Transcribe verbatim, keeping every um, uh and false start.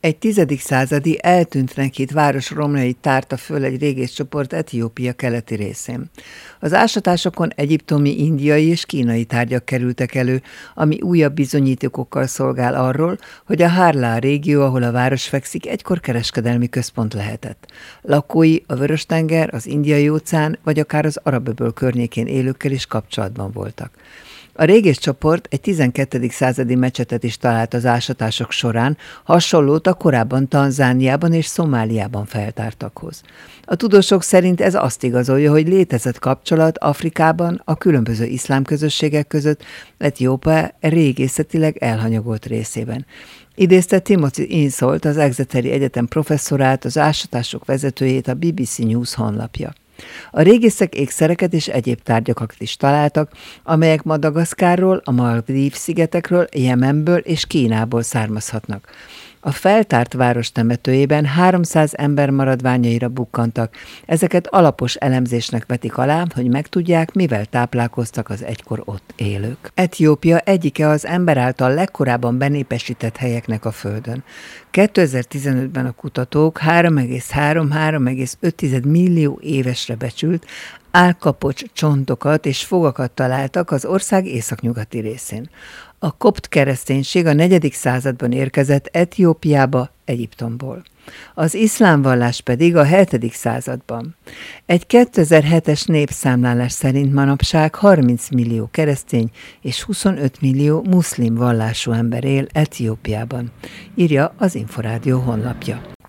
Egy tizedik századi eltűntnek hitt város romjait tárta föl egy régészcsoport Etiópia keleti részén. Az ásatásokon egyiptomi, indiai és kínai tárgyak kerültek elő, ami újabb bizonyítékokkal szolgál arról, hogy a Harlá régió, ahol a város fekszik, egykor kereskedelmi központ lehetett. Lakói a Vörös-tenger, az Indiai-óceán vagy akár az Arab-öböl környékén élőkkel is kapcsolatban voltak. A régészcsoport egy tizenkettedik századi mecsetet is talált az ásatások során, hasonlót a korábban Tanzániában és Szomáliában feltártakhoz. A tudósok szerint ez azt igazolja, hogy létezett kapcsolat Afrikában a különböző iszlám közösségek között, Etiópia régészetileg elhanyagolt részében. Idézte Timothy Insolt, az Exeteri Egyetem professzorát, az ásatások vezetőjét a bé bé cé News honlapja. A régészek ékszereket és egyéb tárgyakat is találtak, amelyek Madagaszkárról, a Maldív-szigetekről, Jemenből és Kínából származhatnak. A feltárt város temetőjében háromszáz ember maradványaira bukkantak. Ezeket alapos elemzésnek vetik alá, hogy megtudják, mivel táplálkoztak az egykor ott élők. Etiópia egyike az ember által legkorábban benépesített helyeknek a földön. kétezer-tizenötben a kutatók három egész három - három egész öt millió évesre becsült állkapocs csontokat és fogakat találtak az ország északnyugati részén. A kopt kereszténység a negyedik században érkezett Etiópiába, Egyiptomból. Az iszlám vallás pedig a hetedik században. Egy kétezer-hetes népszámlálás szerint manapság harminc millió keresztény és huszonöt millió muszlim vallású ember él Etiópiában, írja az Inforádió honlapja.